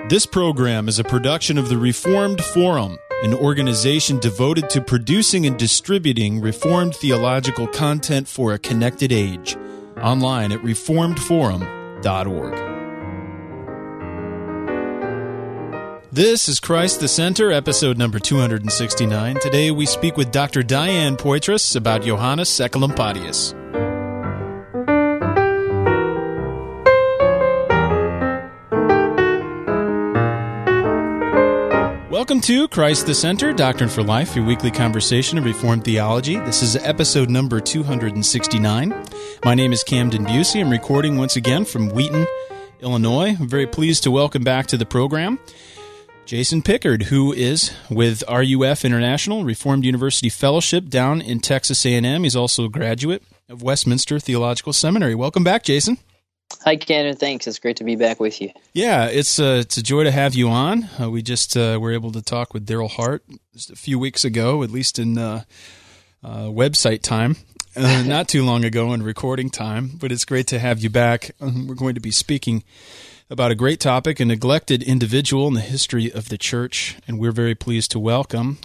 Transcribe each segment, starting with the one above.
This program is a production of the Reformed Forum, an organization devoted to producing and distributing Reformed theological content for a connected age. Online at reformedforum.org. This is Christ the Center, episode number 269. Today we speak with Dr. Diane Poitras about Johannes Ecolampadius. Welcome to Christ the Center, Doctrine for Life, your weekly conversation of Reformed theology. This is episode number 269. My name is Camden Busey. I'm recording once again from Wheaton, Illinois. I'm very pleased to welcome back to the program Jason Pickard, who is with RUF International, Reformed University Fellowship down in Texas A&M. He's also a graduate of Westminster Theological Seminary. Welcome back, Jason. Hi, Camden. Thanks. It's great to be back with you. Yeah, it's a joy to have you on. We just were able to talk with Daryl Hart just a few weeks ago, at least in website time, not too long ago in recording time, but it's great to have you back. We're going to be speaking about a great topic, a neglected individual in the history of the church, and we're very pleased to welcome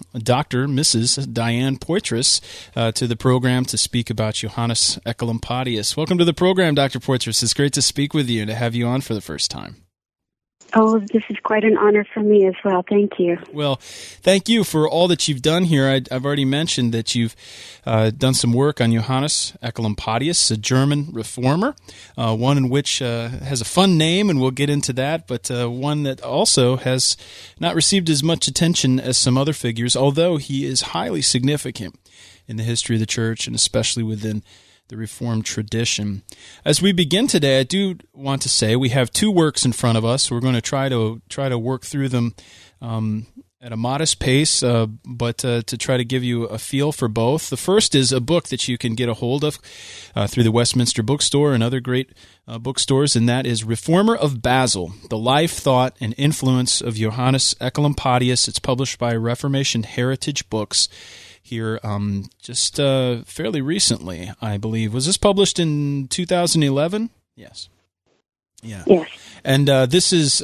Mrs. Diane Poitras to the program to speak about Johannes Ecolampadius. Welcome to the program, Dr. Poitras. It's great to speak with you and to have you on for the first time. Oh, this is quite an honor for me as well. Thank you. Well, thank you for all that you've done here. I've already mentioned that you've done some work on Johannes Ecolampadius, a German reformer, one in which has a fun name, and we'll get into that, but one that also has not received as much attention as some other figures, although he is highly significant in the history of the church, and especially within the Reformed tradition. As we begin today, I do want to say we have two works in front of us. We're going to try to work through them at a modest pace, but to try to give you a feel for both. The first is a book that you can get a hold of through the Westminster Bookstore and other great bookstores, and that is Reformer of Basel, The Life, Thought, and Influence of Johannes Ecolampadius. It's published by Reformation Heritage Books here just fairly recently, I believe. Was this published in 2011? Yes. Yeah. Yes. And this is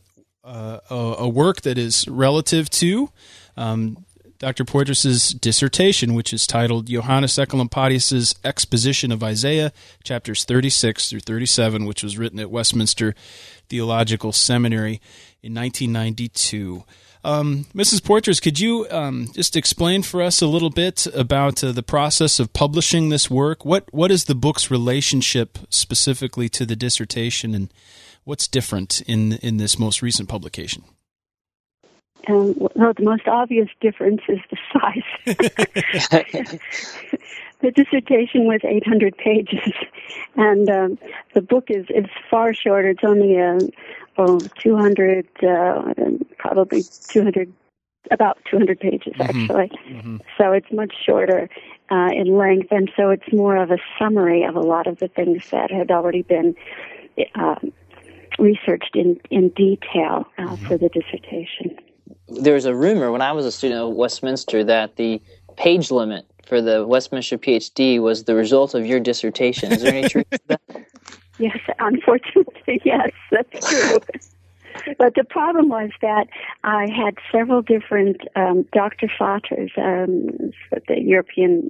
a work that is relative to Dr. Poitras' dissertation, which is titled Johannes Ecolampadius' Exposition of Isaiah, chapters 36 through 37, which was written at Westminster Theological Seminary in 1992. Mrs. Poitras, could you just explain for us a little bit about the process of publishing this work? What is the book's relationship specifically to the dissertation, and what's different in this most recent publication? Well, the most obvious difference is the size. The dissertation was 800 pages, and the book is far shorter. It's only 200, probably 200, about 200 pages, actually. Mm-hmm. So it's much shorter in length, and so it's more of a summary of a lot of the things that had already been researched in detail for the dissertation. There was a rumor when I was a student at Westminster that the page limit for the Westminster PhD was the result of your dissertation. Is there any truth to that? Yes, unfortunately, yes, that's true. But the problem was that I had several different Dr. Fathers, the European,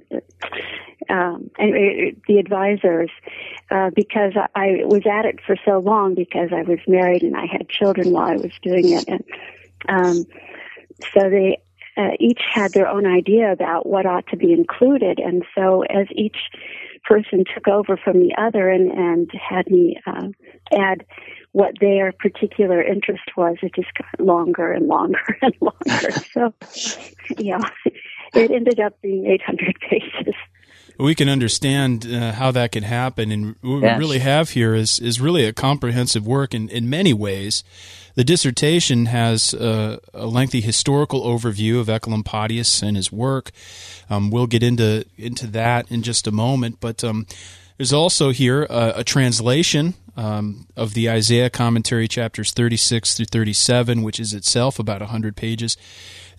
the advisors, because I was at it for so long because I was married and I had children while I was doing it. And so they each had their own idea about what ought to be included. And so as each person took over from the other and had me add what their particular interest was, it just got longer and longer and longer. So, yeah, it ended up being 800 pages. We can understand how that can happen, and what we really have here is really a comprehensive work in many ways. The dissertation has a lengthy historical overview of Ecolampadius and his work. We'll get into that in just a moment, but there's also here a translation of the Isaiah commentary, chapters 36 through 37, which is itself about 100 pages.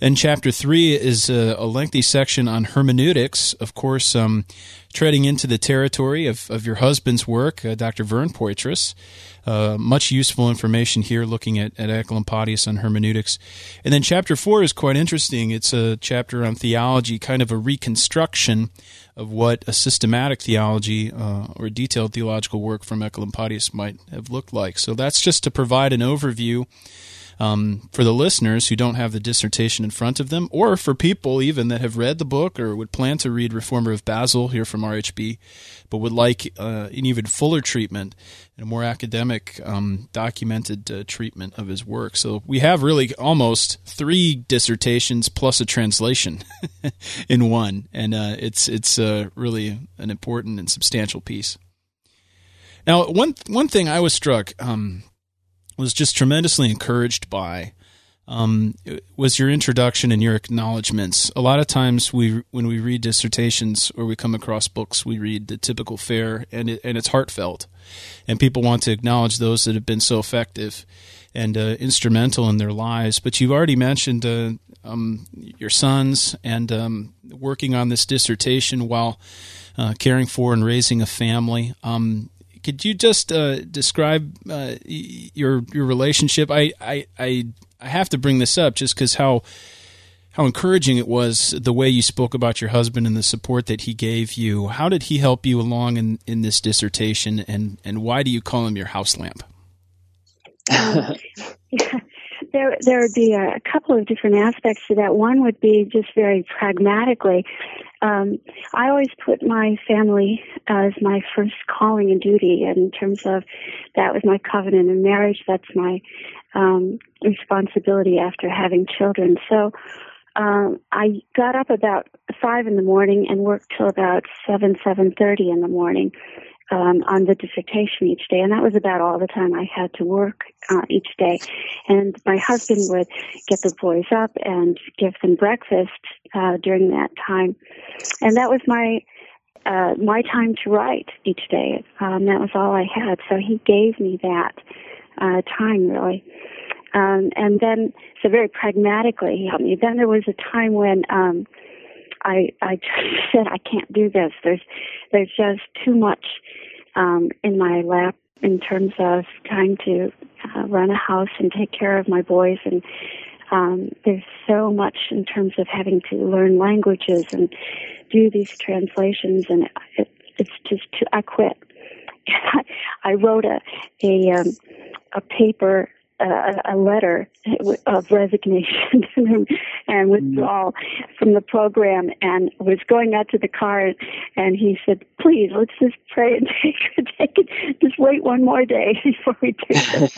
And chapter 3 is a lengthy section on hermeneutics, of course, treading into the territory of your husband's work, Dr. Vern Poitras. Much useful information here looking at Ecolampadius on hermeneutics. And then chapter 4 is quite interesting. It's a chapter on theology, kind of a reconstruction of what a systematic theology or detailed theological work from Ecolampadius might have looked like. So that's just to provide an overview for the listeners who don't have the dissertation in front of them, or for people even that have read the book or would plan to read Reformer of Basel here from RHB, but would like an even fuller treatment and a more academic, documented treatment of his work. So we have really almost 3 dissertations plus a translation in one, and it's really an important and substantial piece. Now, one thing I was struck was just tremendously encouraged by was your introduction and your acknowledgments. A lot of times when we read dissertations or we come across books, we read the typical fare, and it's heartfelt. And people want to acknowledge those that have been so effective and instrumental in their lives. But you've already mentioned your sons and working on this dissertation while caring for and raising a family. Could you just describe your relationship? I have to bring this up just because how encouraging it was, the way you spoke about your husband and the support that he gave you. How did he help you along in this dissertation, and why do you call him your house lamp? There would be a couple of different aspects to that. One would be just very pragmatically. I always put my family as my first calling and duty in terms of that was my covenant in marriage. That's my responsibility after having children. So I got up about 5 in the morning and worked till about 7:30 in the morning on the dissertation each day, and that was about all the time I had to work each day. And my husband would get the boys up and give them breakfast during that time, and that was my time to write each day. That was all I had, so he gave me that time, really. And then, so very pragmatically, he helped me. Then there was a time when I just said, I can't do this. There's just too much in my lap in terms of trying to run a house and take care of my boys, and there's so much in terms of having to learn languages and do these translations, and it's just too. I quit. I wrote a paper. A letter of resignation and withdrawal from the program, and was going out to the car, and he said, "Please, let's just pray and take it. Just wait one more day before we do this."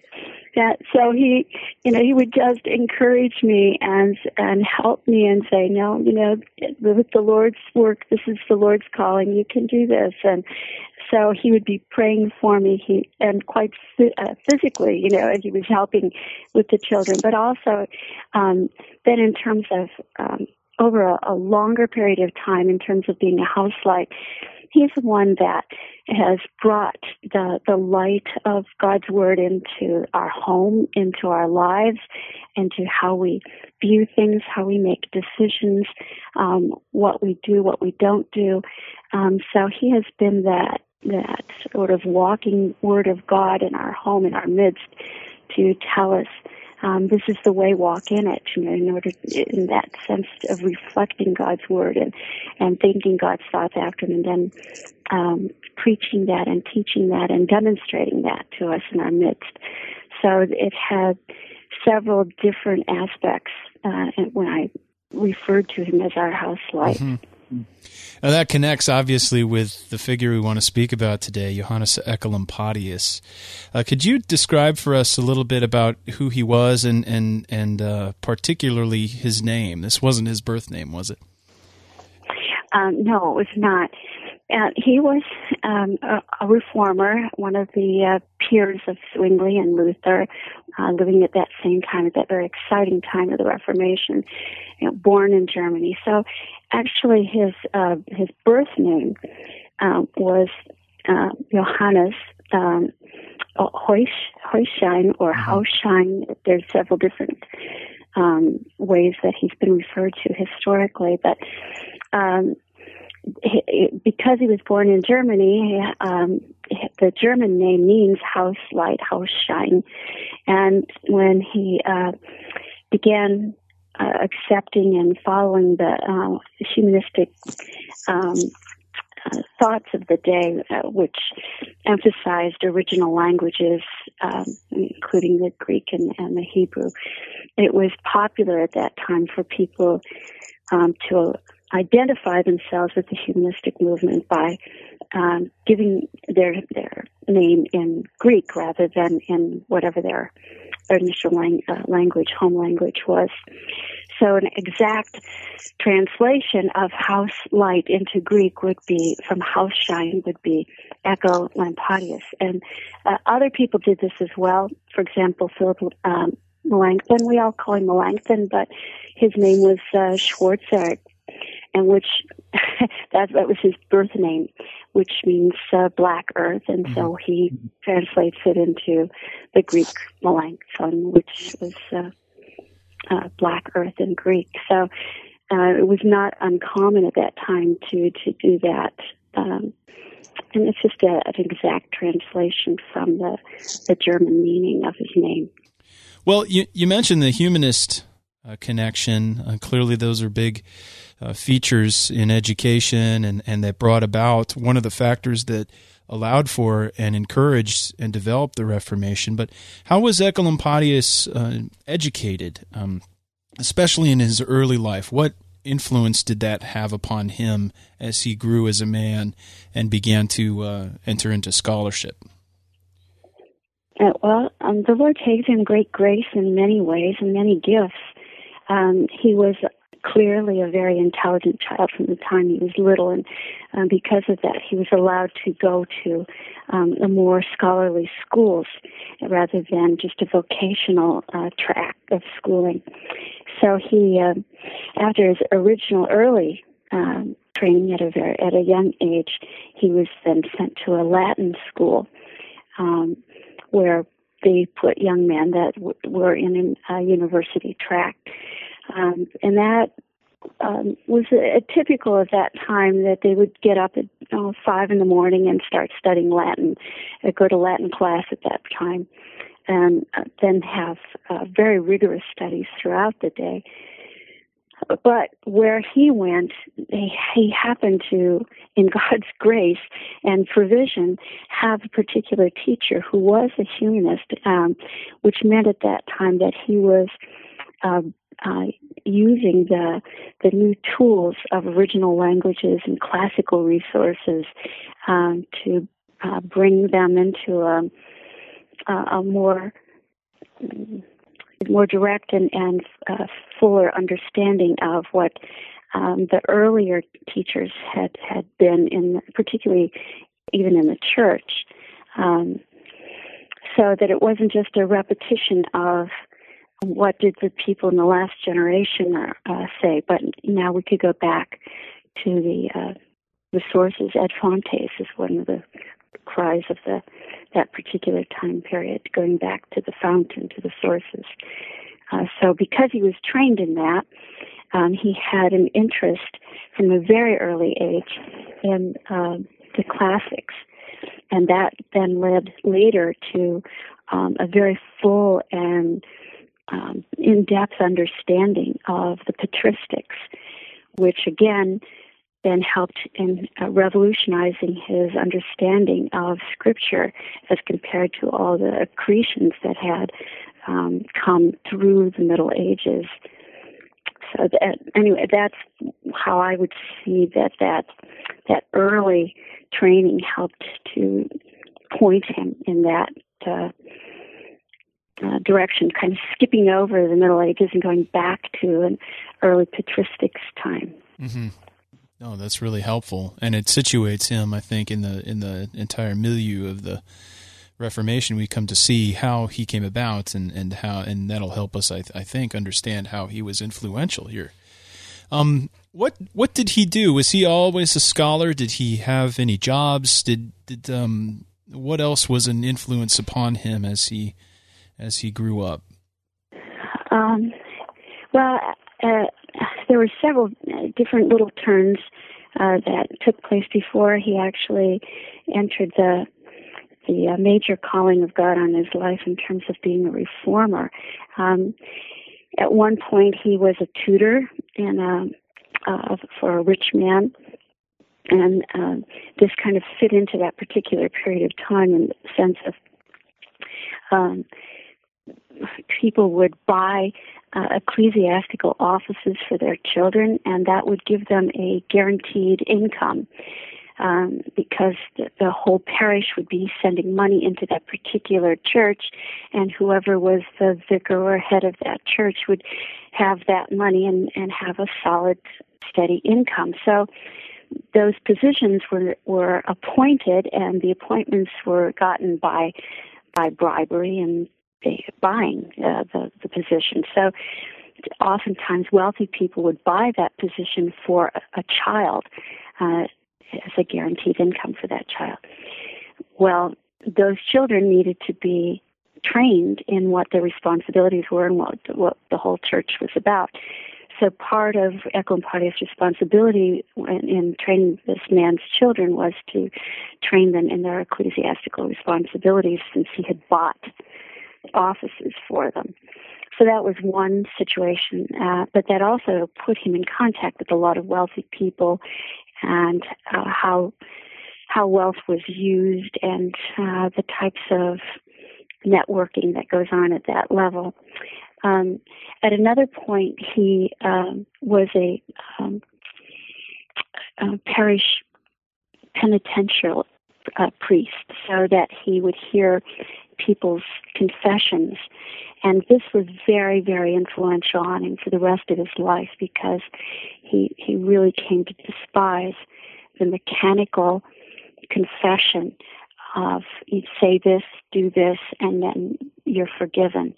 So he would just encourage me and help me and say, "No, with the Lord's work, this is the Lord's calling. You can do this." And so he would be praying for me, and quite physically, he was helping with the children, but also then in terms of over a longer period of time, in terms of being a houselight, he's the one that has brought the light of God's Word into our home, into our lives, into how we view things, how we make decisions, what we do, what we don't do. So he has been that sort of walking Word of God in our home, in our midst, to tell us this is the way, walk in it, in order, in that sense of reflecting God's Word and thinking God's thoughts after Him, and then preaching that and teaching that and demonstrating that to us in our midst. So it had several different aspects when I referred to him as our house light. Mm-hmm. Now that connects obviously with the figure we want to speak about today, Johannes Ecolampadius. Could you describe for us a little bit about who he was and particularly his name? This wasn't his birth name, was it? No, it was not. He was a reformer, one of the peers of Zwingli and Luther, living at that same time, at that very exciting time of the Reformation, born in Germany. So actually his birth name was Johannes Heuschein or Hauschein. There's several different ways that he's been referred to historically. But because he was born in Germany, the German name means house light, house shine. And when he began accepting and following the humanistic thoughts of the day, which emphasized original languages, including the Greek and the Hebrew, it was popular at that time for people to identify themselves with the humanistic movement by giving their name in Greek rather than in whatever their initial language, home language was. So an exact translation of house light into Greek would be, from house shine, would be Ecolampadius. And other people did this as well. For example, Philip Melanchthon, we all call him Melanchthon, but his name was Schwarzerd, and which that was his birth name, which means black earth, and so he translates it into the Greek Melanchthon, which was black earth in Greek. So it was not uncommon at that time to do that. And it's just an exact translation from the German meaning of his name. Well, you mentioned the humanist connection. Clearly those are big features in education, and that brought about one of the factors that allowed for and encouraged and developed the Reformation. But how was Ecolampadius educated, especially in his early life? What influence did that have upon him as he grew as a man and began to enter into scholarship? The Lord gave him great grace in many ways and many gifts. He was clearly a very intelligent child from the time he was little, and because of that, he was allowed to go to the more scholarly schools rather than just a vocational track of schooling. So he, after his original early training at a young age, he was then sent to a Latin school where they put young men that were in a university track. And that was typical of that time, that they would get up at 5 in the morning and start studying Latin, go to Latin class at that time, and then have very rigorous studies throughout the day. But where he went, he happened to, in God's grace and provision, have a particular teacher who was a humanist, which meant at that time that he was using the new tools of original languages and classical resources to bring them into a more direct and fuller understanding of what the earlier teachers had been, particularly even in the church, so that it wasn't just a repetition of what did the people in the last generation say, but now we could go back to the sources. Ad fontes is one of the cries of that particular time period, going back to the fountain, to the sources. So because he was trained in that, he had an interest from a very early age in the classics, and that then led later to a very full and in-depth understanding of the patristics, which again then helped in revolutionizing his understanding of Scripture as compared to all the accretions that had come through the Middle Ages. So anyway, that's how I would see that early training helped to point him in that direction, kind of skipping over the Middle Ages and going back to an early patristics time. Mm-hmm. No, that's really helpful, and it situates him, I think, in the entire milieu of the Reformation. We come to see how he came about, and that'll help us, I think, understand how he was influential here. What did he do? Was he always a scholar? Did he have any jobs? Did what else was an influence upon him as he grew up? Well, there were several different little turns that took place before he actually entered the major calling of God on his life in terms of being a reformer. At one point, he was a tutor for a rich man, and this kind of fit into that particular period of time in the sense of people would buy ecclesiastical offices for their children, and that would give them a guaranteed income. Because the whole parish would be sending money into that particular church, and whoever was the vicar or head of that church would have that money and have a solid, steady income. So those positions were appointed, and the appointments were gotten by bribery and buying the position. So oftentimes wealthy people would buy that position for a child, as a guaranteed income for that child. Well, those children needed to be trained in what their responsibilities were and what the whole church was about. So part of Ecolampadius' responsibility in training this man's children was to train them in their ecclesiastical responsibilities, since he had bought offices for them. So that was one situation, but that also put him in contact with a lot of wealthy people, and how wealth was used, and the types of networking that goes on at that level. At another point, he was a parish penitential priest, so that he would hear people's confessions. And this was very, very influential on him for the rest of his life, because he really came to despise the mechanical confession of, you say this, do this, and then you're forgiven,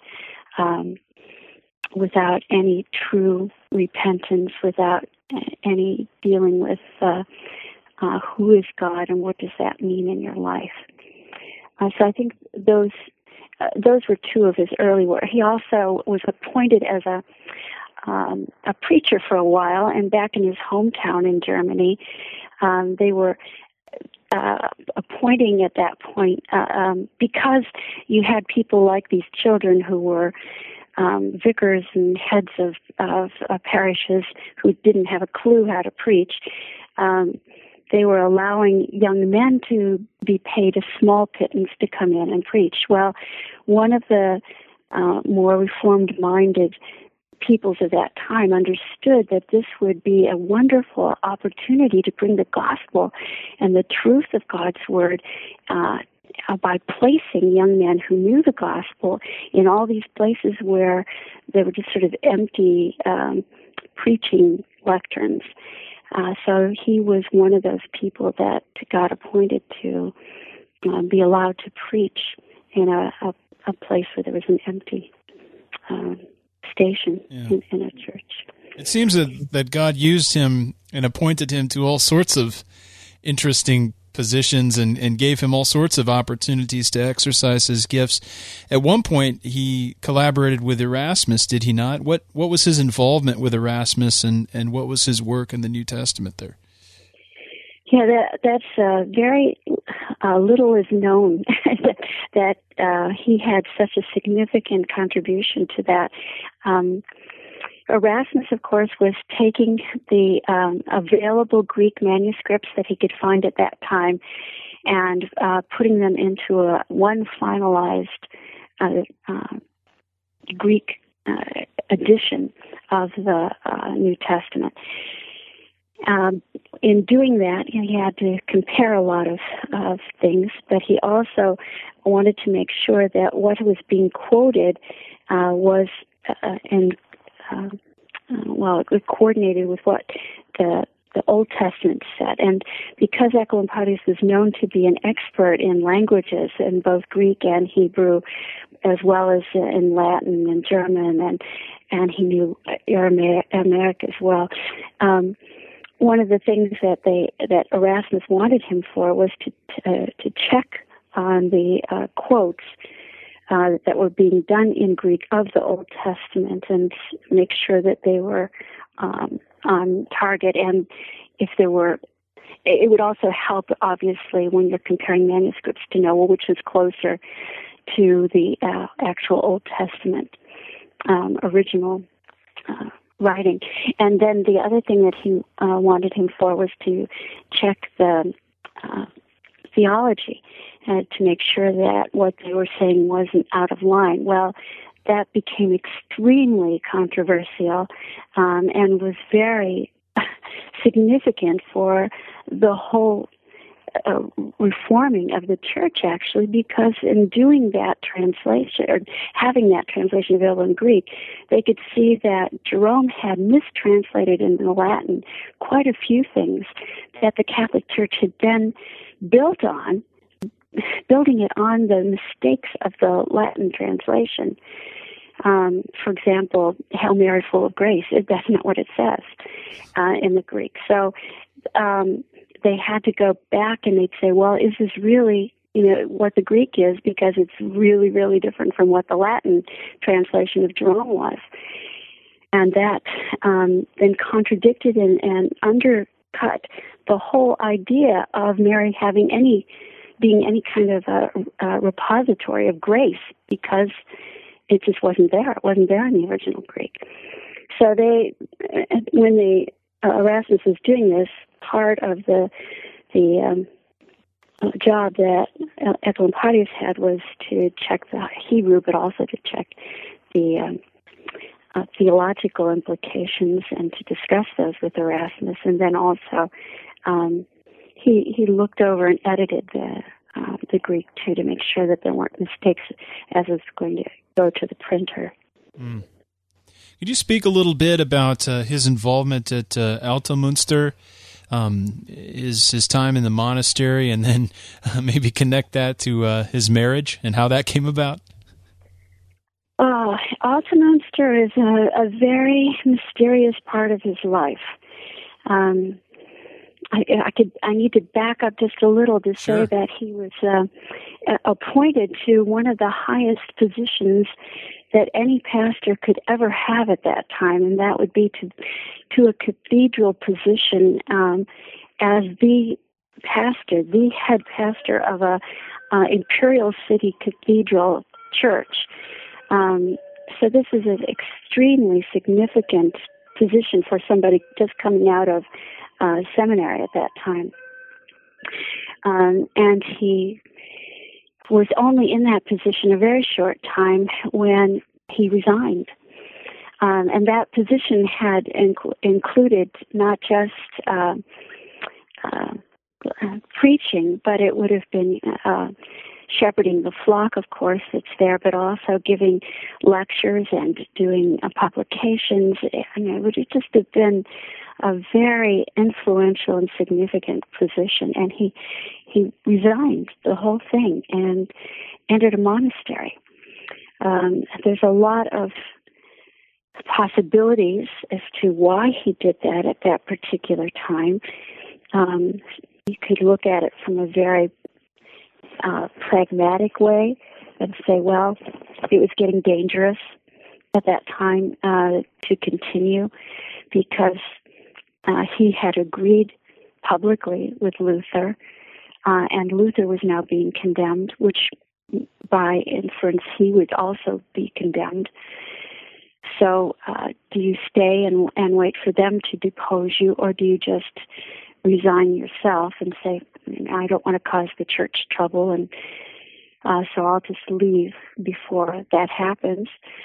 without any true repentance, without any dealing with who is God and what does that mean in your life. So I think those were two of his early work. He also was appointed as a preacher for a while, and back in his hometown in Germany, they were appointing at that point, because you had people like these children who were vicars and heads of parishes who didn't have a clue how to preach. They were allowing young men to be paid a small pittance to come in and preach. Well, one of the more reformed-minded peoples of that time understood that this would be a wonderful opportunity to bring the gospel and the truth of God's word by placing young men who knew the gospel in all these places where they were just sort of empty preaching lecterns. So he was one of those people that got appointed to be allowed to preach in a place where there was an empty station in a church. It seems that God used him and appointed him to all sorts of interesting positions and gave him all sorts of opportunities to exercise his gifts. At one point, he collaborated with Erasmus, did he not? What was his involvement with Erasmus, and what was his work in the New Testament there? Yeah, that's very little is known that he had such a significant contribution to that. Erasmus, of course, was taking the available Greek manuscripts that he could find at that time and putting them into one finalized Greek edition of the New Testament. In doing that, he had to compare a lot of things, but he also wanted to make sure that what was being quoted was it coordinated with what the Old Testament said. And because Ecolampadius was known to be an expert in languages, in both Greek and Hebrew, as well as in Latin and German, and he knew Aramaic as well, one of the things that Erasmus wanted him for was to check on the quotes that were being done in Greek of the Old Testament and make sure that they were on target. And if there were, it would also help, obviously, when you're comparing manuscripts to know which is closer to the actual Old Testament original writing. And then the other thing that he wanted him for was to check the theology to make sure that what they were saying wasn't out of line. Well, that became extremely controversial and was very significant for the whole reforming of the church, actually, because in doing that translation, or having that translation available in Greek, they could see that Jerome had mistranslated in the Latin quite a few things that the Catholic Church had then built on, building it on the mistakes of the Latin translation. For example, Hail Mary, full of grace, that's not what it says in the Greek. So they had to go back and they'd say, well, is this really, what the Greek is? Because it's really, really different from what the Latin translation of Jerome was. And that then contradicted and undercut the whole idea of Mary being any kind of a repository of grace, because it just wasn't there. It wasn't there in the original Greek. So when Erasmus was doing this, part of the job that Ecolampadius had was to check the Hebrew, but also to check the theological implications and to discuss those with Erasmus. And then also he looked over and edited the Greek too, to make sure that there weren't mistakes as it's going to go to the printer. Mm. Could you speak a little bit about his involvement at Altomünster, his time in the monastery, and then maybe connect that to his marriage and how that came about? Altomünster is a very mysterious part of his life. I need to back up just a little to say that he was appointed to one of the highest positions that any pastor could ever have at that time, and that would be to a cathedral position as the pastor, the head pastor of a imperial city cathedral church. So this is an extremely significant position for somebody just coming out of seminary at that time. And he was only in that position a very short time when he resigned. And that position had included not just preaching, but it would have been shepherding the flock, of course, that's there, but also giving lectures and doing publications. I mean, it would just have been a very influential and significant position. And he resigned the whole thing and entered a monastery. There's a lot of possibilities as to why he did that at that particular time. You could look at it from a very pragmatic way and say, well, it was getting dangerous at that time to continue, because he had agreed publicly with Luther, and Luther was now being condemned, which by inference he would also be condemned. So do you stay and wait for them to depose you, or do you just resign yourself and say, I don't want to cause the church trouble, and so I'll just leave before that happens?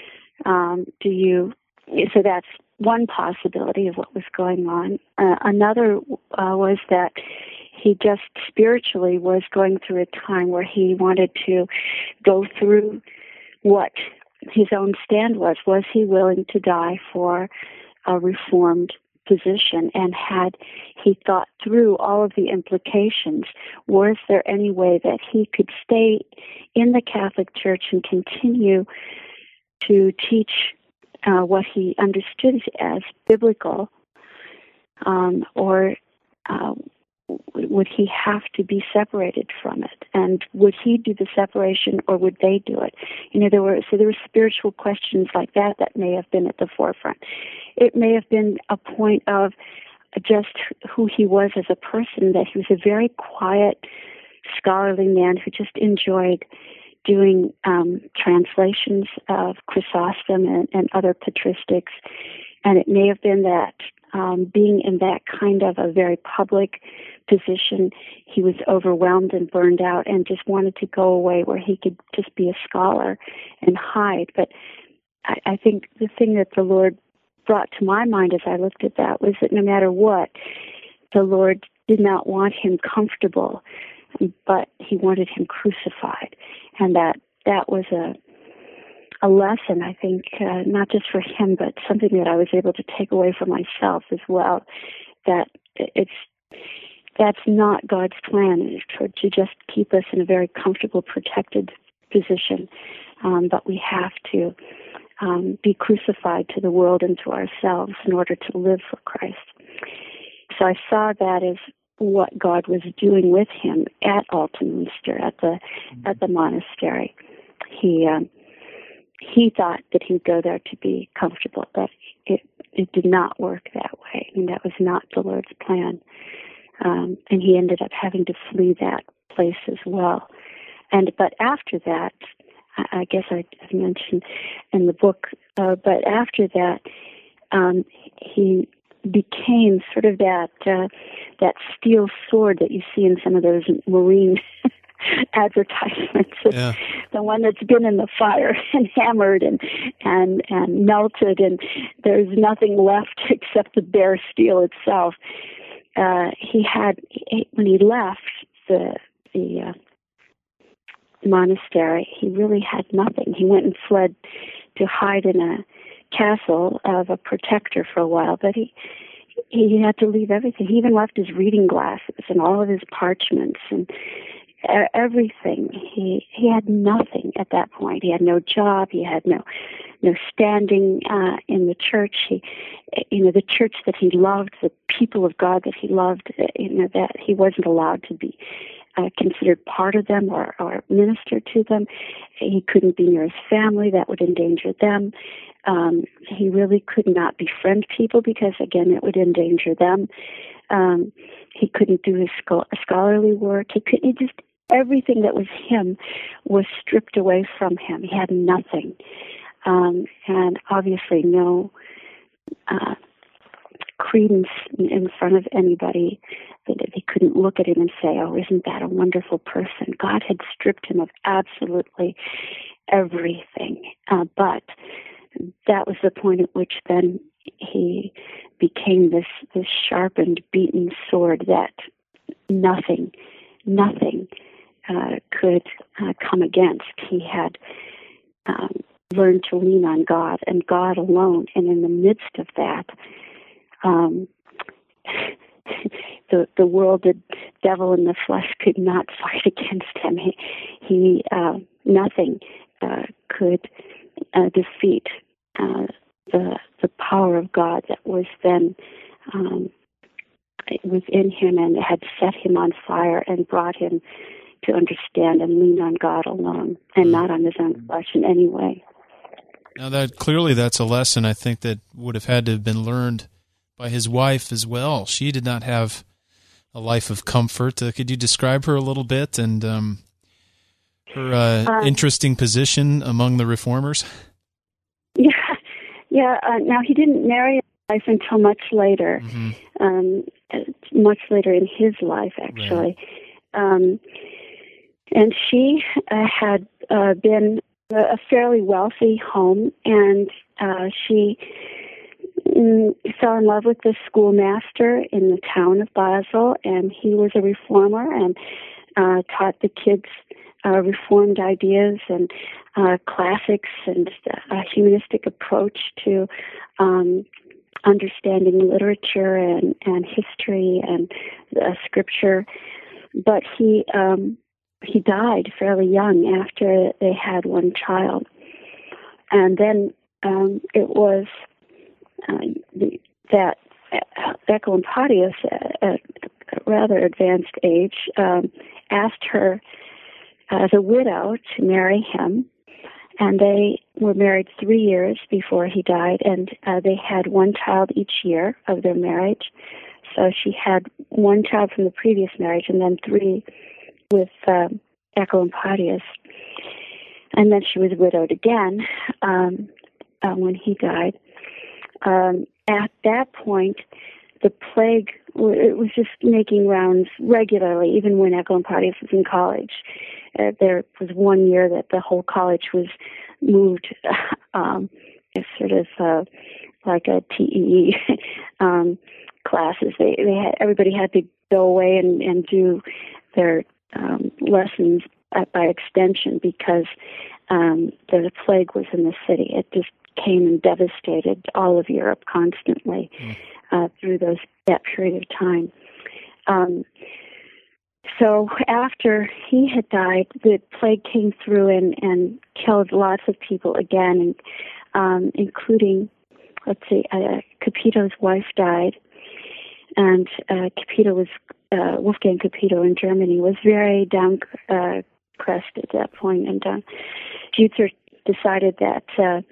So that's one possibility of what was going on. Another was that he just spiritually was going through a time where he wanted to go through what his own stand was. Was he willing to die for a reformed position? And had he thought through all of the implications? Was there any way that he could stay in the Catholic Church and continue to teach what he understood as biblical, or would he have to be separated from it? And would he do the separation, or would they do it? There were spiritual questions like that may have been at the forefront. It may have been a point of just who he was as a person, that he was a very quiet, scholarly man who just enjoyed doing translations of Chrysostom and other patristics. And it may have been that being in that kind of a very public position, he was overwhelmed and burned out and just wanted to go away where he could just be a scholar and hide. But I think the thing that the Lord brought to my mind as I looked at that was that no matter what, the Lord did not want him comfortable, but he wanted him crucified. And that was a lesson, I think, not just for him, but something that I was able to take away for myself as well, that that's not God's plan, to just keep us in a very comfortable, protected position, but we have to be crucified to the world and to ourselves in order to live for Christ. So I saw that as what God was doing with him at Altenmünster, at the monastery. He thought that he would go there to be comfortable, but it did not work that way. I mean, that was not the Lord's plan. And he ended up having to flee that place as well. But after that, I guess I mentioned in the book, but after that, he became sort of that steel sword that you see in some of those Marine advertisements. Yeah. The one that's been in the fire and hammered and melted, and there's nothing left except the bare steel itself. When he left the monastery, he really had nothing. He went and fled to hide in a castle of a protector for a while, but he had to leave everything. He even left his reading glasses and all of his parchments and everything. He had nothing at that point. He had no job. He had no standing in the church. The church that he loved, the people of God that he loved, that he wasn't allowed to be considered part of them or minister to them. He couldn't be near his family. That would endanger them. He really could not befriend people because, again, it would endanger them. He couldn't do his scholarly work. Everything that was him was stripped away from him. He had nothing. And obviously no credence in front of anybody. They couldn't look at him and say, oh, isn't that a wonderful person? God had stripped him of absolutely everything. But that was the point at which then he became this sharpened, beaten sword that nothing could come against. He had learned to lean on God and God alone. And in the midst of that, the world, the devil in the flesh, could not fight against him. Nothing could defeat the power of God that was then within him and had set him on fire and brought him to understand and lean on God alone and not on his own flesh in any way. Now, that's a lesson I think that would have had to have been learned by his wife as well. She did not have a life of comfort. Could you describe her a little bit and her interesting position among the reformers? Yeah. Now, he didn't marry his wife until much later, much later in his life, actually. Right. And she had been a fairly wealthy home, and she fell in love with the schoolmaster in the town of Basel, and he was a reformer and taught the kids Reformed ideas and classics and a humanistic approach to understanding literature and history and scripture. But he died fairly young after they had one child. And then it was that Ecolampadius rather advanced age, asked her as a widow to marry him. And they were married 3 years before he died, and they had one child each year of their marriage. So she had one child from the previous marriage and then 3 with Ecolampadius. And then she was widowed again when he died. At that point, the plague, it was just making rounds regularly, even when Ecolampadius was in college. There was 1 year that the whole college was moved as sort of like a TEE classes. They had, everybody had to go away and do their lessons by extension because the plague was in the city. It just came and devastated all of Europe constantly through that period of time. So after he had died, the plague came through and killed lots of people again, and including, Capito's wife died, and Capito was Wolfgang Capito in Germany was very crest at that point, and Butzer decided that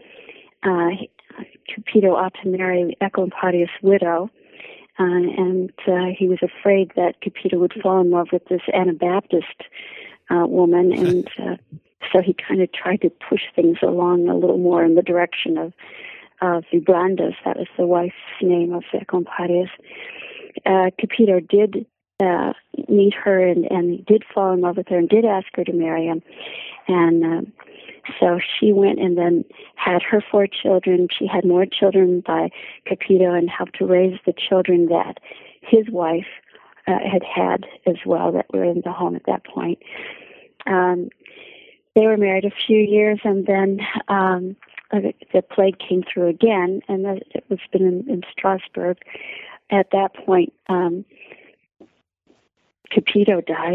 Capito ought to marry Ecolampadius' widow, and he was afraid that Capito would fall in love with this Anabaptist woman, and so he kind of tried to push things along a little more in the direction of Vibrandis. That was the wife's name of Ecolampadius. Capito did meet her and he did fall in love with her and did ask her to marry him. And so she went and then had her 4 children. She had more children by Capito and helped to raise the children that his wife had as well that were in the home at that point. They were married a few years, and then the plague came through again, and it was been in Strasbourg. At that point, Capito died,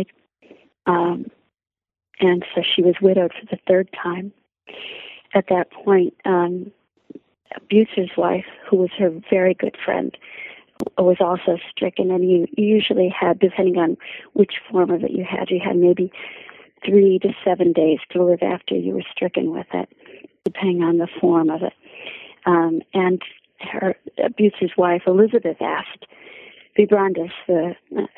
and so she was widowed for the 3rd time. At that point, Butzer's wife, who was her very good friend, was also stricken, and you usually had, depending on which form of it you had maybe 3 to 7 days to live after you were stricken with it, depending on the form of it. And her Butzer's wife, Elizabeth, asked Vibrandis, the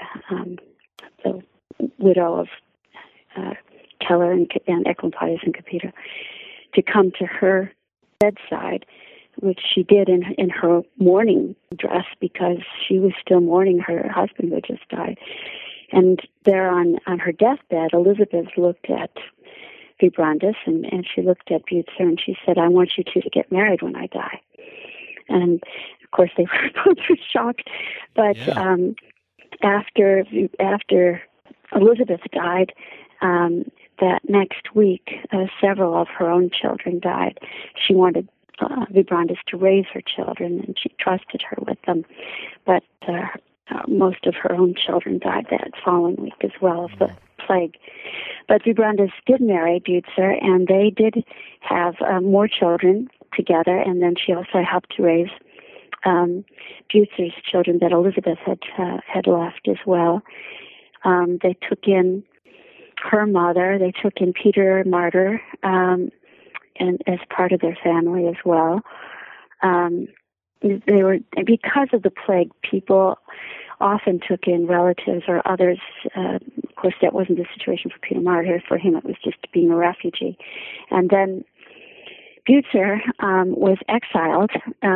widow of Keller and Ecolampadius and Capito, to come to her bedside, which she did in her mourning dress because she was still mourning her husband who had just died. And there on her deathbed, Elizabeth looked at Vibrandis and she looked at Butzer and she said, "I want you two to get married when I die." And of course they were both shocked. But after Elizabeth died, that next week, several of her own children died. She wanted Vibrandis to raise her children, and she trusted her with them. But most of her own children died that following week as well of the plague. But Vibrandis did marry Butzer, and they did have more children together, and then she also helped to raise Butzer's children that Elizabeth had left as well. They took in her mother. They took in Peter Martyr, and as part of their family as well. They were, because of the plague, people often took in relatives or others. Of course, that wasn't the situation for Peter Martyr. For him, it was just being a refugee. And then Butzer was exiled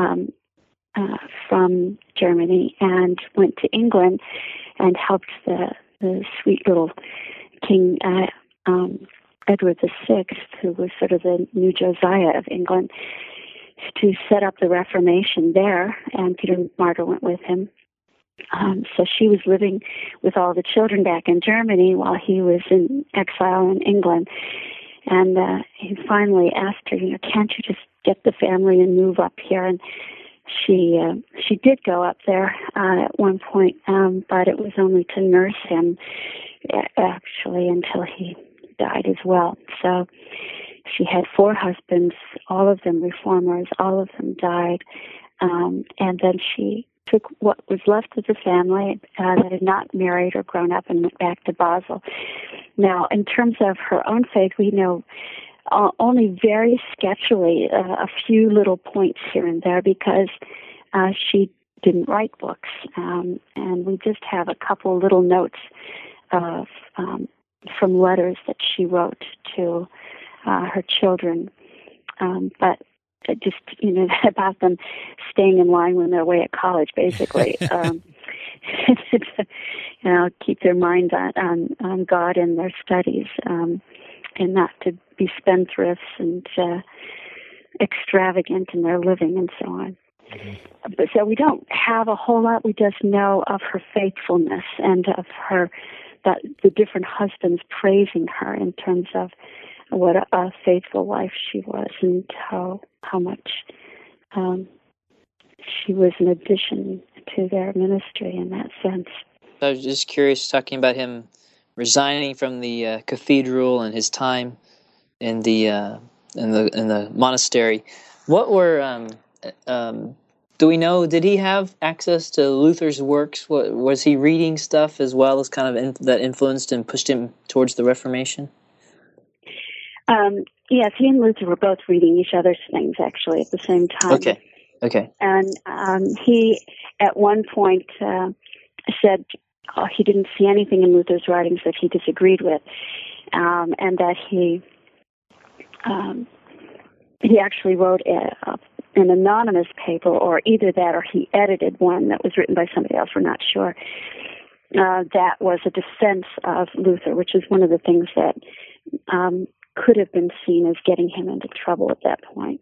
from Germany and went to England and helped the sweet little King Edward VI, who was sort of the new Josiah of England, to set up the Reformation there, and Peter Martyr went with him. So she was living with all the children back in Germany while he was in exile in England. And he finally asked her, can't you just get the family and move up here? And she did go up there at one point, but it was only to nurse him, actually, until he died as well. So she had 4 husbands, all of them reformers, all of them died. And then she took what was left of the family that had not married or grown up and went back to Basel. Now, in terms of her own faith, we know only very sketchily a few little points here and there because she didn't write books. And we just have a couple little notes of from letters that she wrote to her children. But just, about them staying in line when they're away at college, basically. Keep their minds on God and their studies, and not to be spendthrifts and extravagant in their living and so on. Mm-hmm. But so we don't have a whole lot. We just know of her faithfulness and of the different husbands praising her in terms of what a faithful wife she was and how much she was an addition to their ministry in that sense. I was just curious, talking about him resigning from the cathedral and his time in the monastery. What were do we know? Did he have access to Luther's works? Was he reading stuff as well as kind of that influenced and pushed him towards the Reformation? Yes, he and Luther were both reading each other's things actually at the same time. Okay. And he, at one point, said he didn't see anything in Luther's writings that he disagreed with, and that he actually wrote an anonymous paper, or either that or he edited one that was written by somebody else, we're not sure, that was a defense of Luther, which is one of the things that could have been seen as getting him into trouble at that point.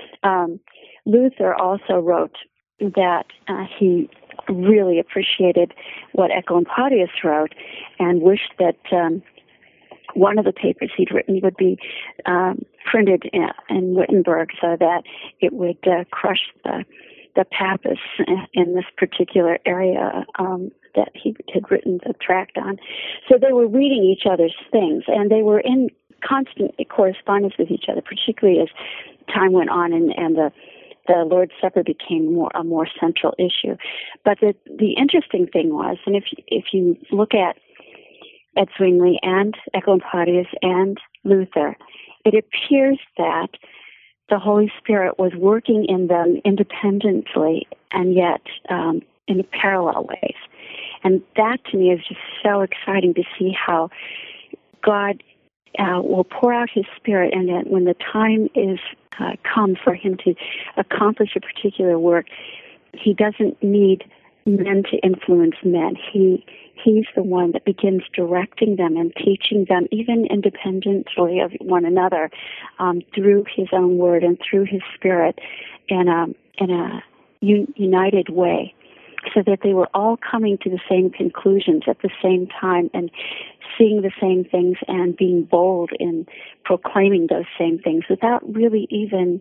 Luther also wrote that he really appreciated what Ecolampadius wrote and wished that one of the papers he'd written would be printed in Wittenberg so that it would crush the Papists in this particular area that he had written the tract on. So they were reading each other's things, and they were in constant correspondence with each other, particularly as time went on and the Lord's Supper became a more central issue. But the interesting thing was, and if you look at Zwingli and Ecolampadius and Luther, it appears that the Holy Spirit was working in them independently and yet in parallel ways. And that to me is just so exciting to see how God will pour out His Spirit, and that when the time is come for Him to accomplish a particular work, He doesn't need men to influence men. He's the one that begins directing them and teaching them, even independently of one another, through His own Word and through His Spirit in a united way, so that they were all coming to the same conclusions at the same time and seeing the same things and being bold in proclaiming those same things without really even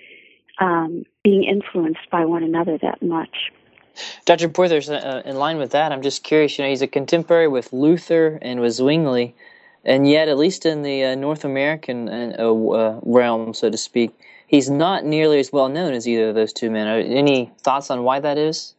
being influenced by one another that much. Dr. Porthers, in line with that, I'm just curious, he's a contemporary with Luther and with Zwingli, and yet, at least in the North American realm, so to speak, he's not nearly as well known as either of those two men. Any thoughts on why that is?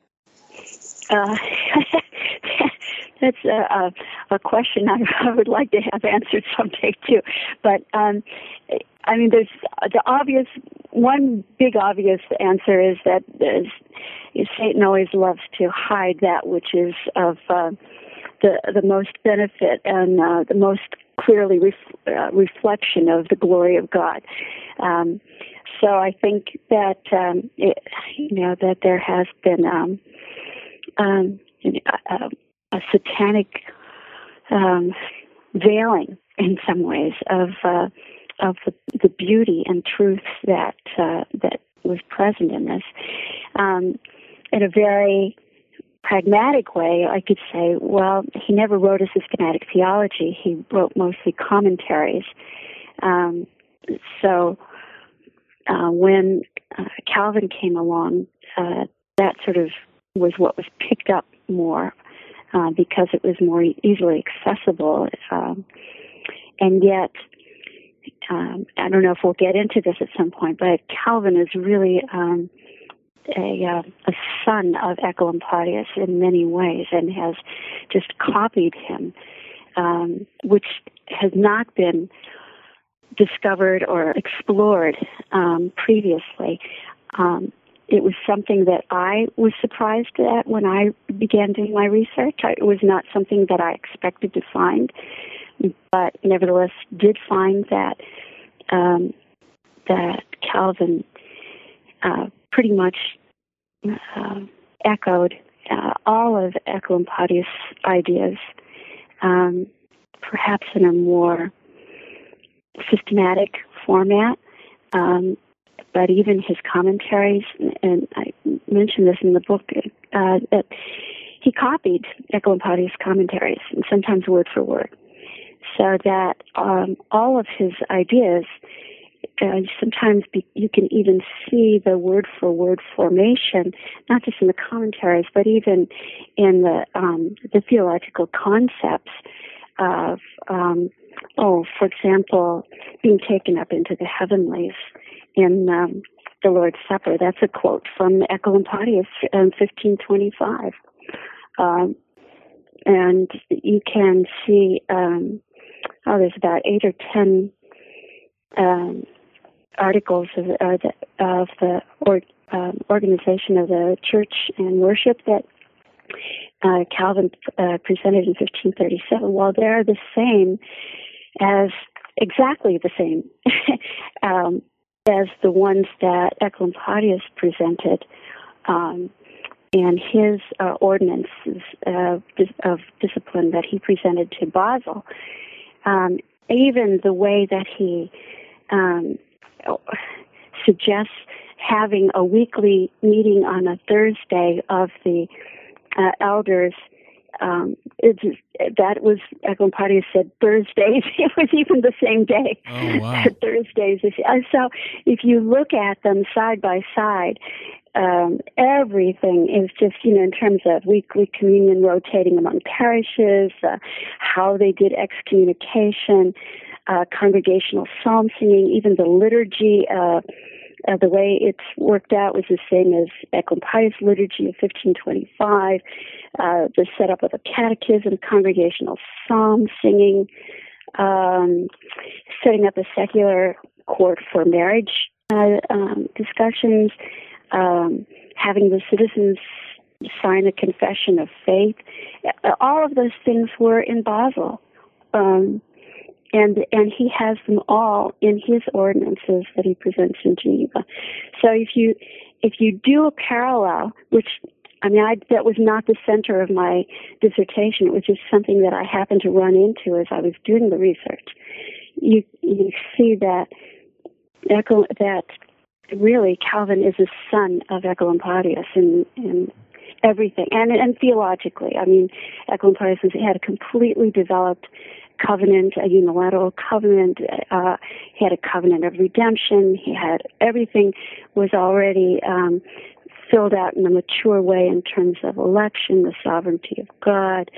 That's a question I would like to have answered someday too. But there's one big obvious answer is that Satan always loves to hide that which is of the most benefit and the most clearly reflection of the glory of God. So I think that that there has been a satanic veiling in some ways of the beauty and truth that was present in this. In a very pragmatic way, I could say, well, he never wrote a systematic theology. He wrote mostly commentaries. So when Calvin came along, that sort of was what was picked up more because it was more easily accessible. And yet, I don't know if we'll get into this at some point, but Calvin is really a son of Ecolampadius in many ways and has just copied him, which has not been discovered or explored previously. It was something that I was surprised at when I began doing my research. It was not something that I expected to find, but nevertheless did find that that Calvin pretty much echoed all of Ecolampadius' ideas, perhaps in a more systematic format. But even his commentaries, and I mentioned this in the book, that he copied Ecolampadius' commentaries, and sometimes word for word, so that all of his ideas, sometimes you can even see the word for word formation, not just in the commentaries, but even in the theological concepts of, for example, being taken up into the heavenlies in the Lord's Supper. That's a quote from Ecolampadius in 1525. And you can see, there's about 8 or 10 articles of the organization of the church and worship that Calvin presented in 1537. Well, they're exactly the same as the ones that Ecolampadius presented and his ordinances of discipline that he presented to Basel. Even the way that he suggests having a weekly meeting on a Thursday of the elders. That was, Ecolampadius said Thursdays. It was even the same day. Oh, wow. Thursdays. So if you look at them side by side, everything is just, in terms of weekly communion rotating among parishes, how they did excommunication, congregational psalm singing, even the liturgy, the way it's worked out was the same as Ecolampadius' liturgy of 1525, the setup of a catechism, congregational psalm singing, setting up a secular court for marriage discussions, having the citizens sign a confession of faith. All of those things were in Basel. And he has them all in his ordinances that he presents in Geneva. So if you do a parallel, which that was not the center of my dissertation, it was just something that I happened to run into as I was doing the research. You see that really Calvin is a son of Ecolampadius in everything, and theologically. Ecolampadius had a completely developed covenant, a unilateral covenant. He had a covenant of redemption. He had everything was already filled out in a mature way in terms of election, the sovereignty of God,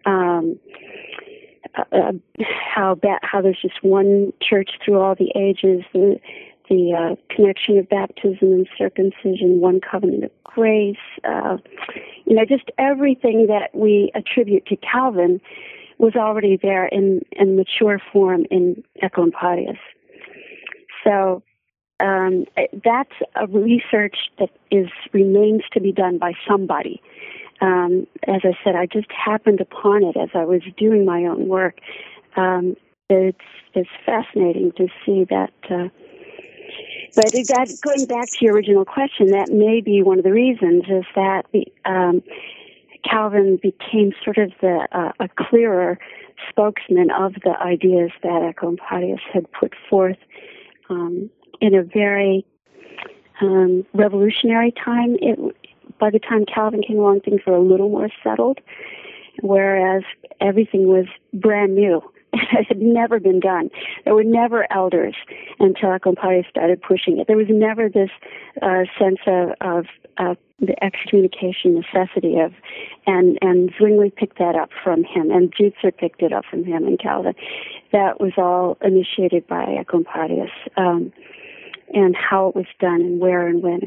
how there's just one church through all the ages, the connection of baptism and circumcision, one covenant of grace, just everything that we attribute to Calvin was already there in mature form in Ecolampadius. So that's a research that remains to be done by somebody. As I said, I just happened upon it as I was doing my own work. It's fascinating to see that. But going back to your original question, that may be one of the reasons is that Calvin became sort of a clearer spokesman of the ideas that Ecolampadius had put forth in a very revolutionary time. By the time Calvin came along, things were a little more settled, whereas everything was brand new. It had never been done. There were never elders until Ecolampadius started pushing it. There was never this sense of the excommunication necessity of, and Zwingli picked that up from him, and Jutzer picked it up from him, and Calvin. That was all initiated by Ecolampadius, and how it was done, and where and when, and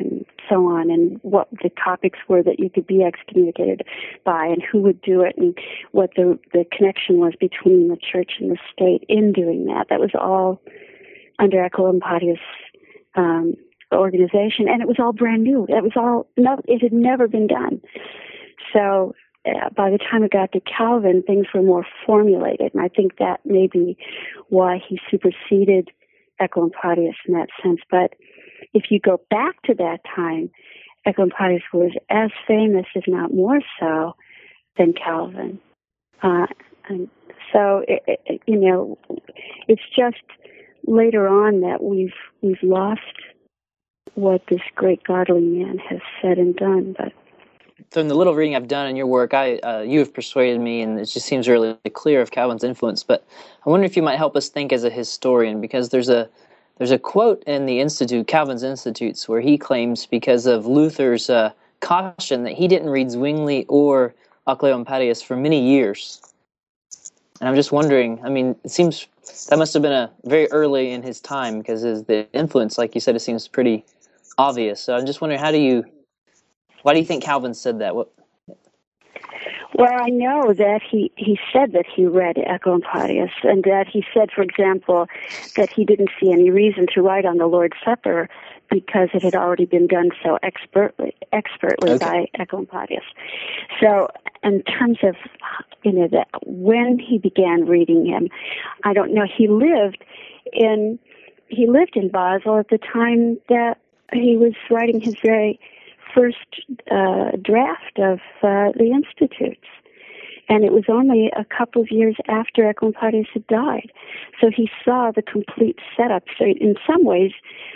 so on, and what the topics were that you could be excommunicated by, and who would do it, and what the connection was between the church and the state in doing that. That was all under Ecolampadius' organization, and it was all brand new. It had never been done. So by the time it got to Calvin, things were more formulated, and I think that may be why he superseded Ecolampadius in that sense. But if you go back to that time, Ecolampadius was as famous, if not more so, than Calvin. And so, it's just later on that we've lost what this great godly man has said and done. But so in the little reading I've done in your work, you have persuaded me, and it just seems really clear of Calvin's influence. But I wonder if you might help us think as a historian, because there's a quote in the Institute, Calvin's Institutes, where he claims because of Luther's caution that he didn't read Zwingli or Ecolampadius for many years. And I'm just wondering, I mean, it seems that must have been very early in his time, because the influence, like you said, it seems pretty obvious. So I'm just wondering, why do you think Calvin said that? Well, I know that he said that he read Ecolampadius, and that he said, for example, that he didn't see any reason to write on the Lord's Supper because it had already been done so expertly Okay. by Ecolampadius. So, in terms of that when he began reading him, I don't know. He lived in Basel at the time that he was writing his very first draft of the Institutes. And it was only a couple of years after Ecolampadius had died. So he saw the complete setup. So in some ways,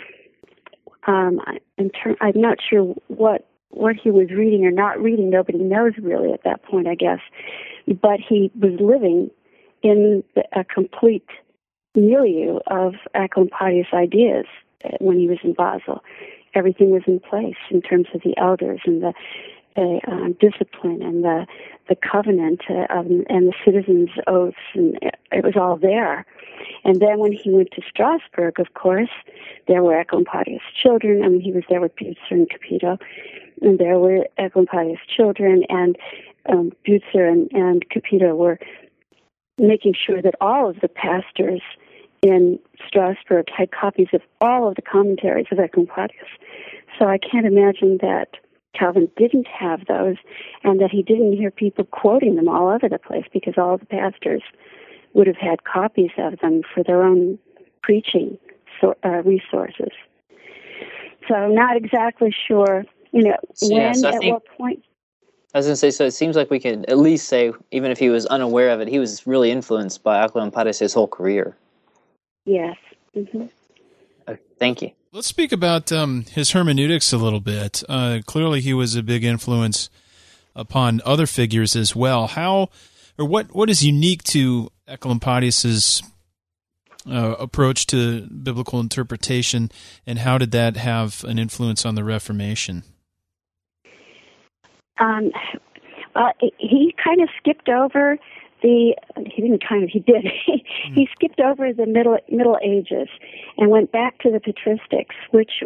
I'm not sure what he was reading or not reading. Nobody knows really at that point, I guess. But he was living in a complete milieu of Ecolampadius' ideas when he was in Basel. Everything was in place in terms of the elders and the discipline and the covenant and the citizens' oaths, and it was all there. And then when he went to Strasbourg, of course, there were Ecolampadius' children. I mean, he was there with Butzer and Capito, and there were Ecolampadius' children, and Butzer and Capito were making sure that all of the pastors in Strasbourg had copies of all of the commentaries of Ecolampadius. So I can't imagine that Calvin didn't have those, and that he didn't hear people quoting them all over the place, because all the pastors would have had copies of them for their own preaching resources. So I'm not exactly sure, what point. I was going to say, so it seems like we could at least say, even if he was unaware of it, he was really influenced by Ecolampadius his whole career. Yes. Mm-hmm. Thank you. Let's speak about his hermeneutics a little bit. Clearly, he was a big influence upon other figures as well. What is unique to Ecolampadius's approach to biblical interpretation, and how did that have an influence on the Reformation? He kind of skipped over he did. He skipped over the Middle Ages and went back to the patristics, which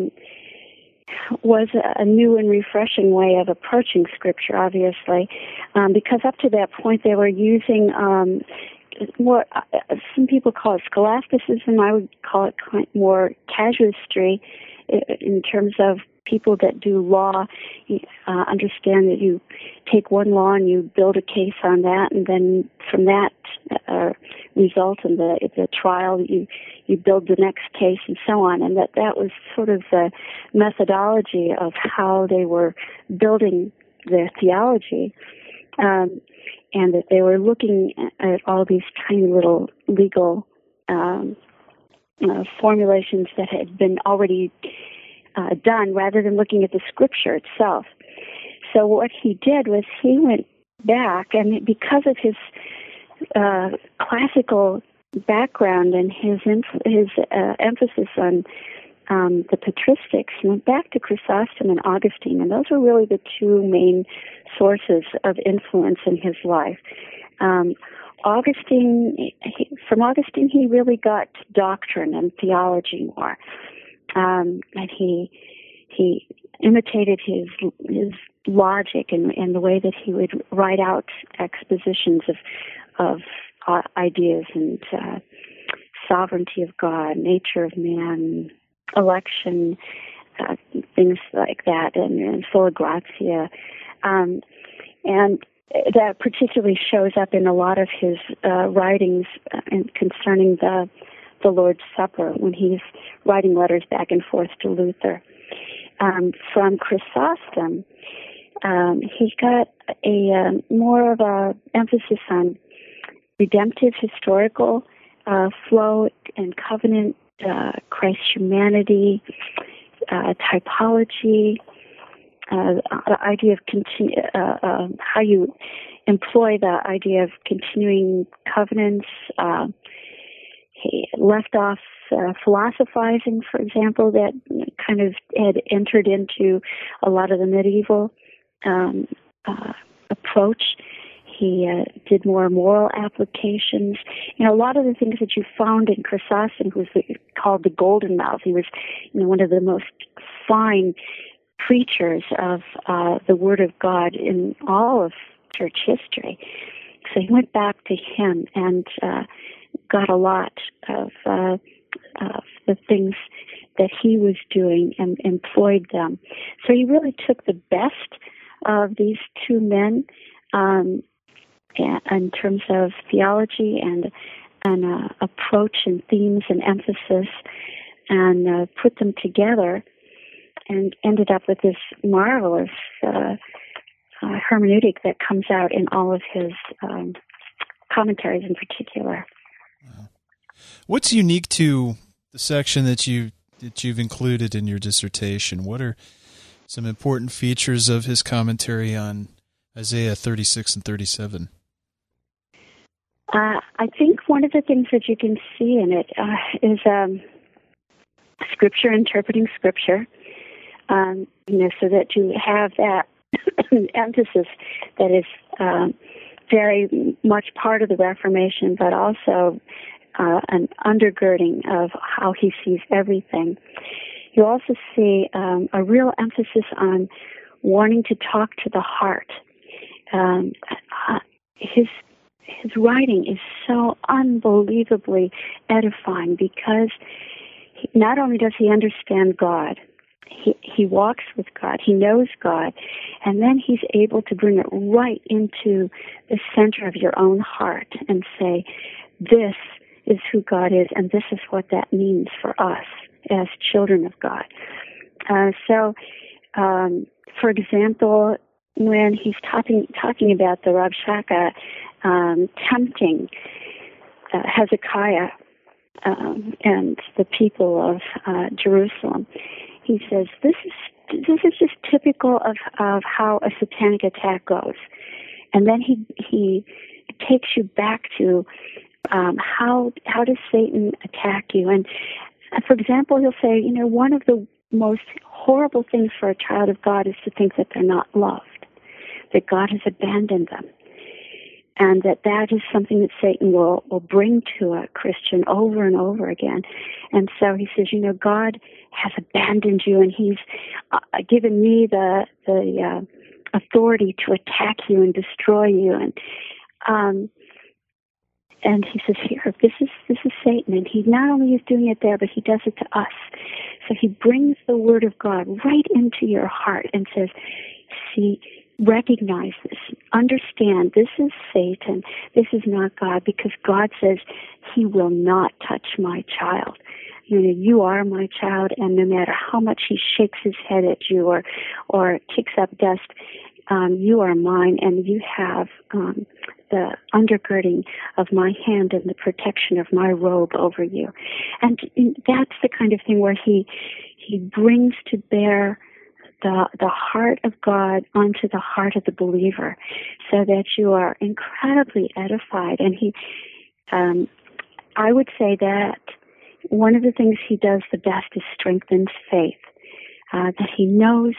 was a new and refreshing way of approaching Scripture, obviously, because up to that point they were using what some people call it scholasticism. I would call it more casuistry in terms of people that do law. Understand that you take one law and you build a case on that, and then from that result in the trial, you build the next case and so on. And that was sort of the methodology of how they were building their theology, and that they were looking at all these tiny little legal formulations that had been already done, rather than looking at the Scripture itself. So what he did was he went back, and because of his classical background and his emphasis on the patristics, he went back to Chrysostom and Augustine, and those were really the two main sources of influence in his life. From Augustine, he really got doctrine and theology more. And he imitated his logic and the way that he would write out expositions of ideas and sovereignty of God, nature of man, election, things like that, and sola gratia. And that particularly shows up in a lot of his writings concerning the Lord's Supper when he's writing letters back and forth to Luther. From Chrysostom, he got a more of a emphasis on redemptive historical flow and covenant, Christ's humanity, typology, the idea of how you employ the idea of continuing covenants. He left off philosophizing, for example, that kind of had entered into a lot of the medieval approach. He did more moral applications. A lot of the things that you found in Chrysostom was called the Golden Mouth. He was, one of the most fine preachers of the Word of God in all of church history. So he went back to him and got a lot of the things that he was doing and employed them. So he really took the best of these two men in terms of theology and approach and themes and emphasis, and put them together and ended up with this marvelous hermeneutic that comes out in all of his commentaries in particular. What's unique to the section that you've included in your dissertation? What are some important features of his commentary on Isaiah 36 and 37? I think one of the things that you can see in it is Scripture interpreting Scripture, so that you have that emphasis that is very much part of the Reformation, but also an undergirding of how he sees everything. You also see a real emphasis on wanting to talk to the heart. His writing is so unbelievably edifying because not only does he understand God, he walks with God, he knows God, and then he's able to bring it right into the center of your own heart and say, this is who God is, and this is what that means for us as children of God. For example, when he's talking about the Rabshakeh tempting Hezekiah and the people of Jerusalem, he says this is just typical of how a satanic attack goes, and then he takes you back to how does Satan attack you? And for example, he'll say, one of the most horrible things for a child of God is to think that they're not loved, that God has abandoned them, and that is something that Satan will bring to a Christian over and over again. And so he says, God has abandoned you, and he's given me the authority to attack you and destroy you. And he says, here, this is Satan, and he not only is doing it there, but he does it to us. So he brings the Word of God right into your heart and says, see, recognize this, understand this is Satan, this is not God, because God says he will not touch my child. You are my child, and no matter how much he shakes his head at you or kicks up dust, you are mine, and you have the undergirding of my hand and the protection of my robe over you. And that's the kind of thing where he brings to bear the heart of God onto the heart of the believer, so that you are incredibly edified. And I would say that one of the things he does the best is strengthens faith. That he knows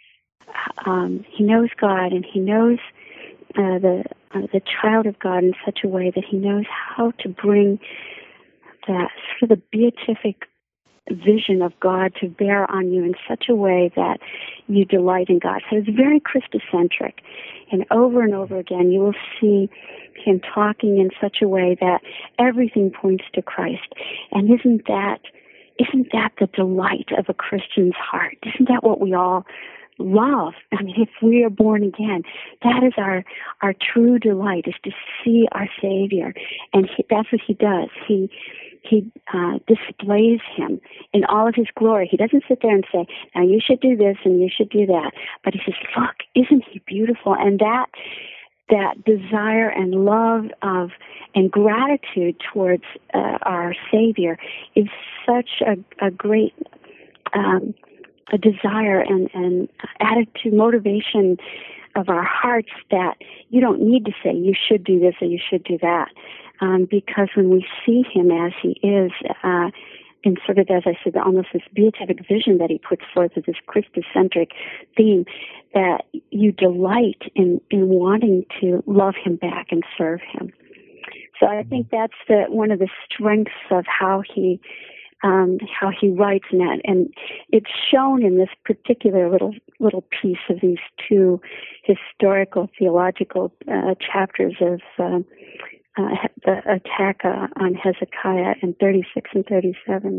God, and he knows the child of God in such a way that he knows how to bring that sort of the beatific vision of God to bear on you in such a way that you delight in God. So it's very Christocentric. And over again, you will see him talking in such a way that everything points to Christ. And isn't that the delight of a Christian's heart? Isn't that what we all love? I mean, if we are born again, that is our true delight, is to see our Savior. And that's what he does. He displays him in all of his glory. He doesn't sit there and say, now you should do this and you should do that. But he says, look, isn't he beautiful? And that desire and love of and gratitude towards our Savior is such a great a desire and attitude, motivation of our hearts, that you don't need to say you should do this or you should do that, because when we see him as he is, in sort of, as I said, almost this beatific vision that he puts forth of this Christocentric theme, that you delight in wanting to love him back and serve him. So I think that's one of the strengths of how he writes in that, and it's shown in this particular little piece of these two historical theological chapters of the attack on Hezekiah in 36 and 37.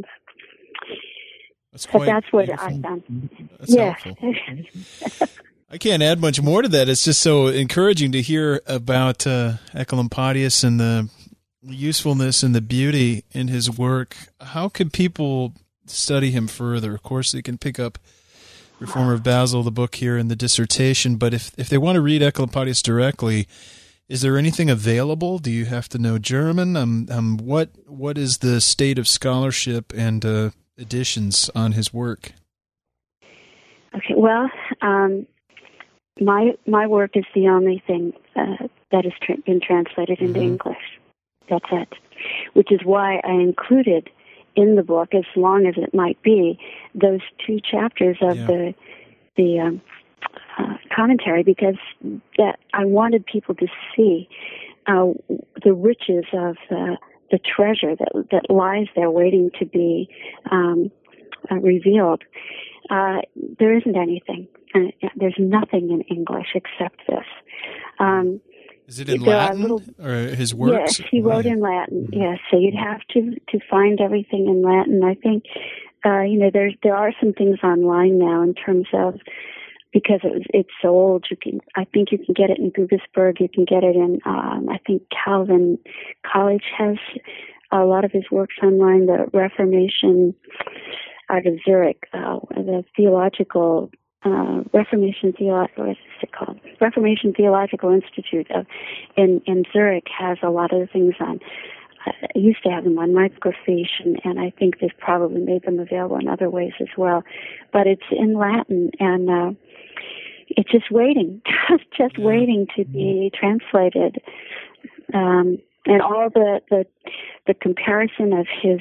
That's what beautiful. I found. That's helpful. I can't add much more to that. It's just so encouraging to hear about Ecolampadius and the usefulness and the beauty in his work. How can people study him further? Of course, they can pick up Reformer of Basel, the book here, and the dissertation, but if they want to read Ecolampadius directly, is there anything available? Do you have to know German? What is the state of scholarship and editions on his work? Okay, well, my work is the only thing that has been translated into English. That's it. Which is why I included in the book, as long as it might be, those two chapters of the commentary, because that I wanted people to see the riches of the treasure that lies there waiting to be revealed. There isn't anything. There's nothing in English except this. Is it in Latin, or his works? Yes, he wrote in Latin. Yes, so you'd have to find everything in Latin. I think there are some things online now in terms of, because it's so old. I think you can get it in Gugisberg. You can get it in. I think Calvin College has a lot of his works online. The Reformation out of Zurich, the theological. Reformation Theological Institute in Zurich has a lot of the things on. I used to have them on microfiche, and I think they've probably made them available in other ways as well. But it's in Latin, and it's just waiting, waiting to be translated. And all the comparison of his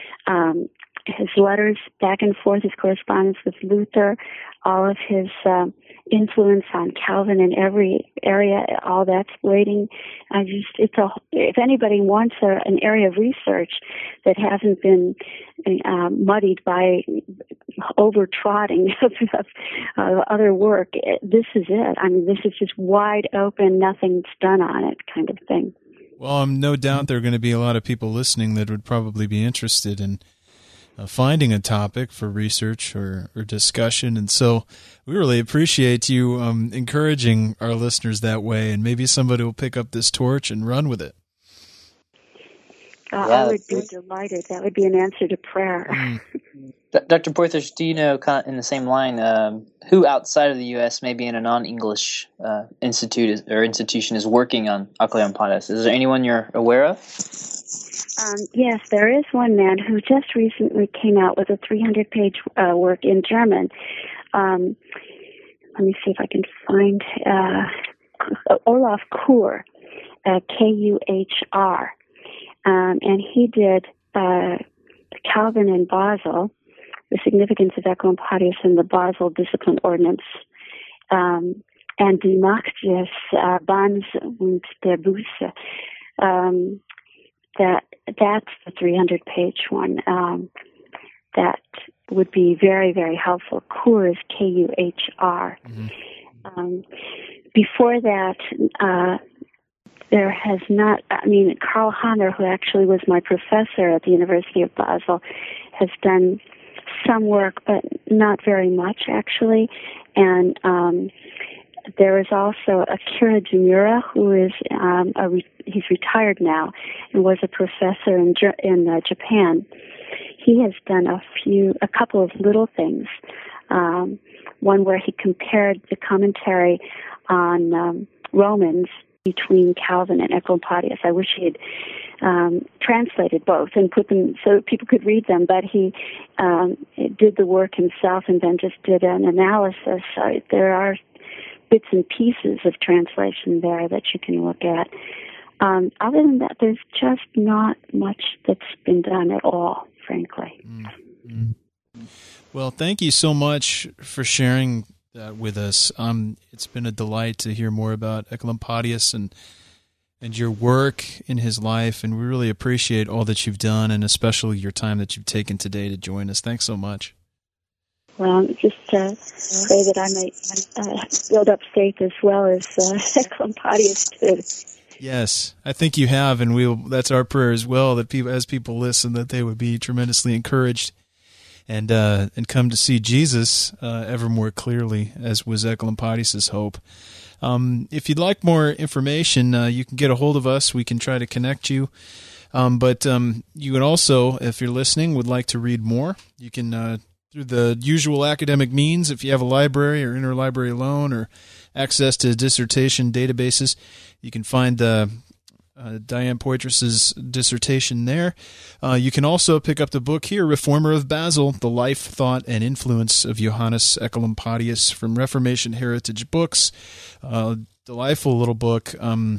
letters back and forth, his correspondence with Luther, all of his influence on Calvin in every area, all that's waiting. If anybody wants an area of research that hasn't been muddied by overtrotting of other work, this is it. I mean, this is just wide open, nothing's done on it kind of thing. Well, no doubt there are going to be a lot of people listening that would probably be interested in finding a topic for research or discussion. And so we really appreciate you encouraging our listeners that way, and maybe somebody will pick up this torch and run with it. I would be delighted. That would be an answer to prayer. Dr. Porthos, do you know, in the same line, who outside of the U.S., maybe in a non-English institution is working on Ecolampadius? Is there anyone you're aware of? Yes, there is one man who just recently came out with a 300-page work in German. Let me see if I can find Olaf Kuhr, Kuhr, and he did Calvin in Basel, the significance of Ecolampadius in the Basel Discipline Ordinance, and Die Macht des Banns und der Buße. That's the 300-page one. that would be very, very helpful. Kuhr is Kuhr. Mm-hmm. Before that, there has not, Karl Hanner, who actually was my professor at the University of Basel, has done some work, but not very much, actually. And there is also Akira Jimura, who is he's retired now and was a professor in Japan. He has done a couple of little things. One where he compared the commentary on Romans between Calvin and Ecolampadius. I wish he had translated both and put them so that people could read them, but he did the work himself and then just did an analysis. There are bits and pieces of translation there that you can look at. Other than that, there's just not much that's been done at all, frankly. Mm-hmm. Well, thank you so much for sharing that with us. It's been a delight to hear more about Ecolampadius and your work in his life, and we really appreciate all that you've done, and especially your time that you've taken today to join us. Thanks so much. Well, just pray that I might build up faith as well as Ecolampadius too. Yes, I think you have, and that's our prayer as well, that people, as people listen, that they would be tremendously encouraged and come to see Jesus ever more clearly, as was Ecolampadius' hope. If you'd like more information, you can get a hold of us. We can try to connect you. But you can also, if you're listening, would like to read more, you can, through the usual academic means, if you have a library or interlibrary loan or access to dissertation databases, you can find Diane Poitras' dissertation there. You can also pick up the book here, Reformer of Basel, The Life, Thought, and Influence of Johannes Ecolampadius, from Reformation Heritage Books. Delightful little book,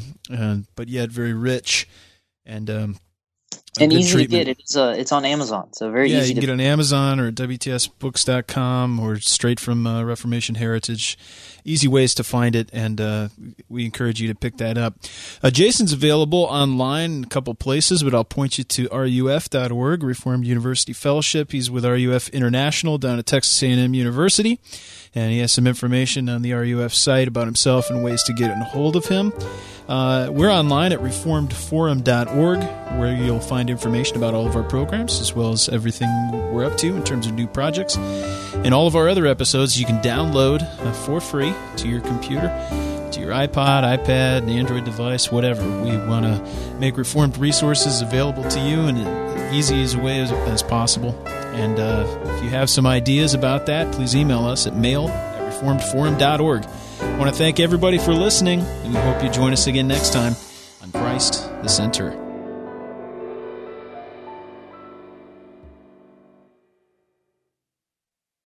but yet very rich and easy to get. It's on Amazon, so very easy. Yeah, you can get it on Amazon or WTSBooks.com or straight from Reformation Heritage. Easy ways to find it, and we encourage you to pick that up. Jason's available online in a couple places, but I'll point you to RUF.org, Reformed University Fellowship. He's with RUF International down at Texas A&M University, and he has some information on the RUF site about himself and ways to get in hold of him. We're online at reformedforum.org, where you'll find information about all of our programs, as well as everything we're up to in terms of new projects. And all of our other episodes you can download for free to your computer, to your iPod, iPad, an Android device, whatever. We want to make Reformed resources available to you in as easy a way as possible. And if you have some ideas about that, please email us at mail@reformedforum.org. I want to thank everybody for listening, and we hope you join us again next time on Christ the Center.